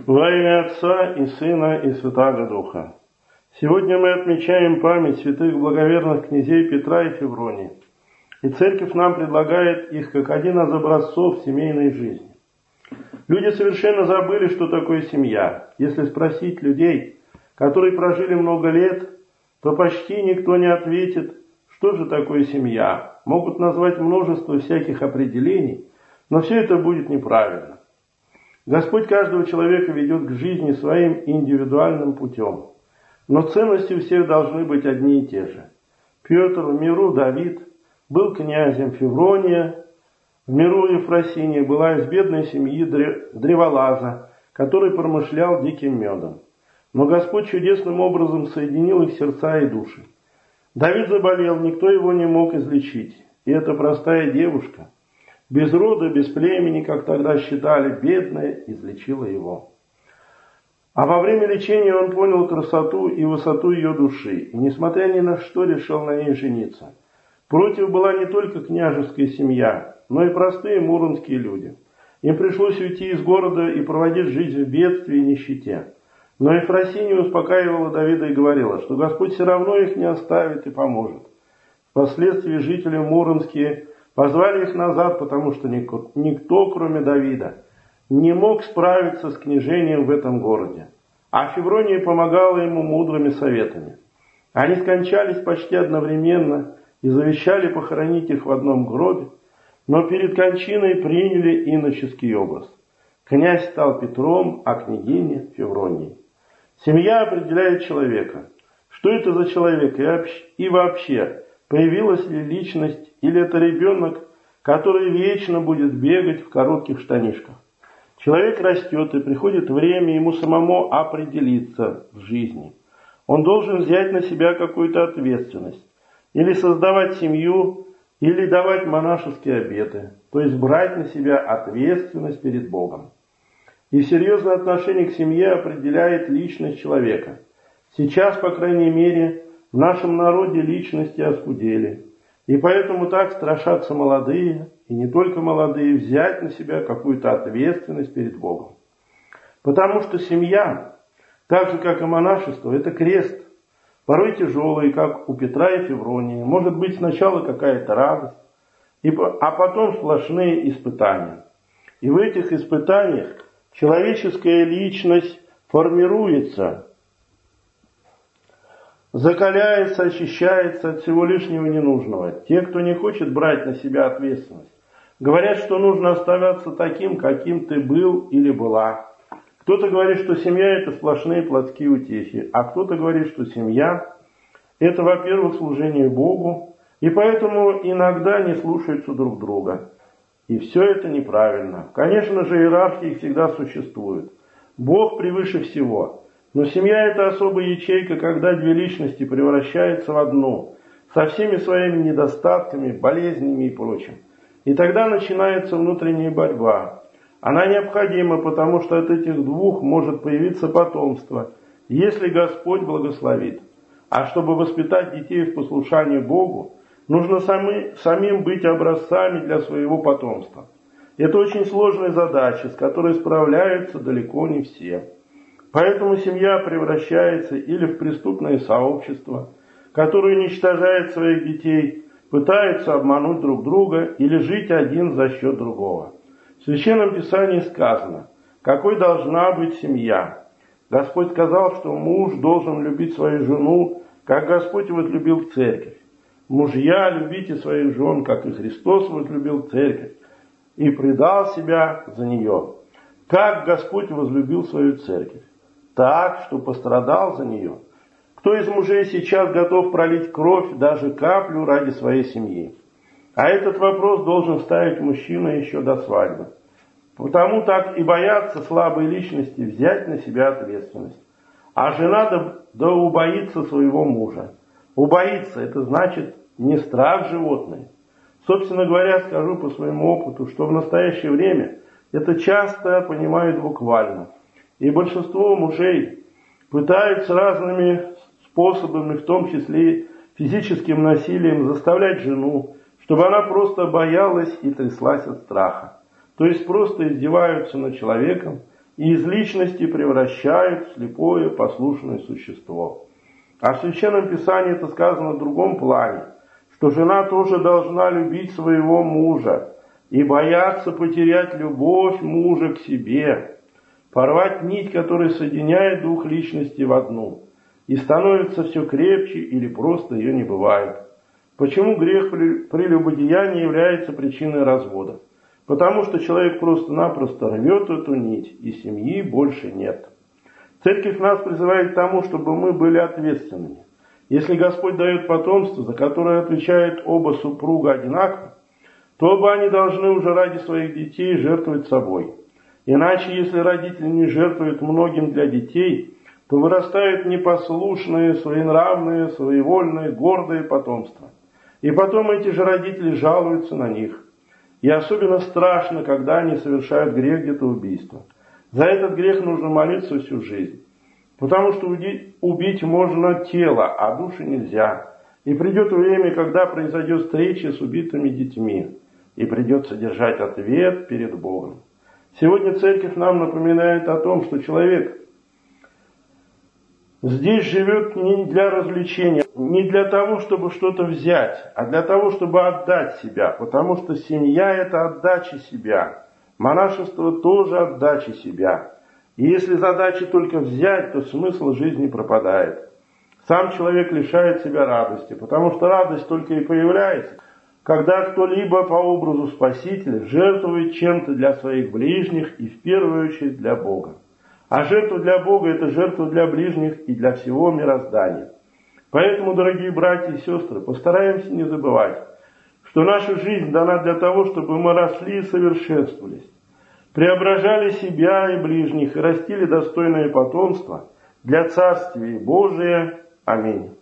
Во имя Отца и Сына и Святаго Духа. Сегодня мы отмечаем память святых благоверных князей Петра и Февронии. И Церковь нам предлагает их как один из образцов семейной жизни. Люди совершенно забыли, что такое семья. Если спросить людей, которые прожили много лет, то почти никто не ответит, что же такое семья. Могут назвать множество всяких определений, но все это будет неправильно. Господь каждого человека ведет к жизни своим индивидуальным путем. Но ценности у всех должны быть одни и те же. Петр в миру Давид был князем, Феврония в миру Ефросинья была из бедной семьи древолаза, который промышлял диким медом. Но Господь чудесным образом соединил их сердца и души. Давид заболел, никто его не мог излечить. И эта простая девушка, без рода, без племени, как тогда считали, бедная, излечила его. А во время лечения он понял красоту и высоту ее души, и, несмотря ни на что, решил на ней жениться. Против была не только княжеская семья, но и простые муромские люди. Им пришлось уйти из города и проводить жизнь в бедствии и нищете. Но Ефросинья успокаивала Давида и говорила, что Господь все равно их не оставит и поможет. Впоследствии жители муромские позвали их назад, потому что никто, кроме Давида, не мог справиться с княжением в этом городе. А Феврония помогала ему мудрыми советами. Они скончались почти одновременно и завещали похоронить их в одном гробе, но перед кончиной приняли иноческий образ. Князь стал Петром, а княгиня – Февронией. Семья определяет человека. Что это за человек и вообще, появилась ли личность или это ребенок, который вечно будет бегать в коротких штанишках. Человек растет, и приходит время ему самому определиться в жизни. Он должен взять на себя какую-то ответственность. Или создавать семью, или давать монашеские обеты. То есть брать на себя ответственность перед Богом. И серьезное отношение к семье определяет личность человека. Сейчас, по крайней мере, в нашем народе личности оскудели. И поэтому так страшатся молодые, и не только молодые, взять на себя какую-то ответственность перед Богом. Потому что семья, так же как и монашество, это крест. Порой тяжелый, как у Петра и Февронии. Может быть сначала какая-то радость, а потом сплошные испытания. И в этих испытаниях человеческая личность формируется, закаляется, очищается от всего лишнего и ненужного. Те, кто не хочет брать на себя ответственность, говорят, что нужно оставаться таким, каким ты был или была. Кто-то говорит, что семья – это сплошные плотские утехи, а кто-то говорит, что семья – это, во-первых, служение Богу, и поэтому иногда не слушаются друг друга. И все это неправильно. Конечно же, иерархии всегда существуют. Бог превыше всего. Но семья – это особая ячейка, когда две личности превращаются в одну, со всеми своими недостатками, болезнями и прочим. И тогда начинается внутренняя борьба. Она необходима, потому что от этих двух может появиться потомство, если Господь благословит. А чтобы воспитать детей в послушании Богу, нужно самим быть образцами для своего потомства. Это очень сложная задача, с которой справляются далеко не все. Поэтому семья превращается или в преступное сообщество, которое уничтожает своих детей, пытаются обмануть друг друга или жить один за счет другого. В Священном Писании сказано, какой должна быть семья. Господь сказал, что муж должен любить свою жену, как Господь возлюбил церковь. Мужья, любите своих жен, как и Христос возлюбил церковь и предал себя за нее. Как Господь возлюбил свою церковь? Так, что пострадал за нее. Кто из мужей сейчас готов пролить кровь, даже каплю, ради своей семьи? А этот вопрос должен ставить мужчина еще до свадьбы. Потому так и боятся слабой личности взять на себя ответственность. А жена да убоится своего мужа. Убоится – это значит не страх животное. Собственно говоря, скажу по своему опыту, что в настоящее время это часто понимают буквально. И большинство мужей пытаются разными способами, в том числе физическим насилием, заставлять жену, чтобы она просто боялась и тряслась от страха. То есть просто издеваются над человеком и из личности превращают в слепое послушное существо. А в Священном Писании это сказано в другом плане, что жена тоже должна любить своего мужа и бояться потерять любовь мужа к себе, порвать нить, которая соединяет двух личностей в одну, и становится все крепче или просто ее не бывает. Почему грех прелюбодеяния является причиной развода? Потому что человек просто-напросто рвет эту нить, и семьи больше нет. Церковь нас призывает к тому, чтобы мы были ответственными. Если Господь дает потомство, за которое отвечают оба супруга одинаково, то оба они должны уже ради своих детей жертвовать собой. Иначе, если родители не жертвуют многим для детей, то вырастают непослушные, своенравные, своевольные, гордые потомства. И потом эти же родители жалуются на них. И особенно страшно, когда они совершают грех где-то убийства. За этот грех нужно молиться всю жизнь. Потому что убить можно тело, а души нельзя. И придет время, когда произойдет встреча с убитыми детьми. И придется держать ответ перед Богом. Сегодня Церковь нам напоминает о том, что человек здесь живет не для развлечения, не для того, чтобы что-то взять, а для того, чтобы отдать себя. Потому что семья – это отдача себя. Монашество тоже отдача себя. И если задача только взять, то смысл жизни пропадает. Сам человек лишает себя радости, потому что радость только и появляется, когда кто-либо по образу Спасителя жертвует чем-то для своих ближних и в первую очередь для Бога. А жертва для Бога – это жертва для ближних и для всего мироздания. Поэтому, дорогие братья и сестры, постараемся не забывать, что наша жизнь дана для того, чтобы мы росли и совершенствовались, преображали себя и ближних и растили достойное потомство для Царствия Божия. Аминь.